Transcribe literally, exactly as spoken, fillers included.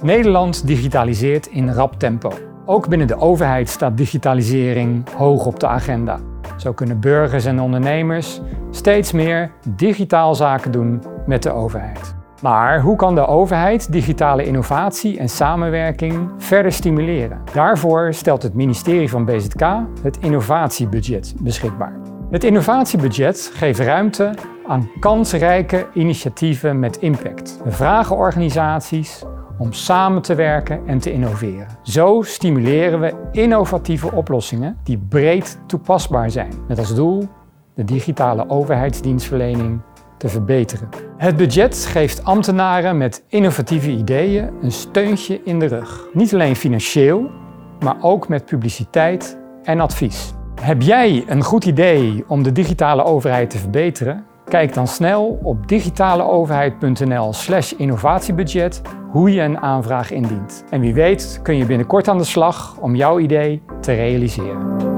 Nederland digitaliseert in rap tempo. Ook binnen de overheid staat digitalisering hoog op de agenda. Zo kunnen burgers en ondernemers steeds meer digitaal zaken doen met de overheid. Maar hoe kan de overheid digitale innovatie en samenwerking verder stimuleren? Daarvoor stelt het ministerie van B Z K het innovatiebudget beschikbaar. Het innovatiebudget geeft ruimte aan kansrijke initiatieven met impact. We vragen organisaties om samen te werken en te innoveren. Zo stimuleren we innovatieve oplossingen die breed toepasbaar zijn, met als doel de digitale overheidsdienstverlening te verbeteren. Het budget geeft ambtenaren met innovatieve ideeën een steuntje in de rug. Niet alleen financieel, maar ook met publiciteit en advies. Heb jij een goed idee om de digitale overheid te verbeteren? Kijk dan snel op digitaleoverheid punt n l slash innovatiebudget hoe je een aanvraag indient. En wie weet kun je binnenkort aan de slag om jouw idee te realiseren.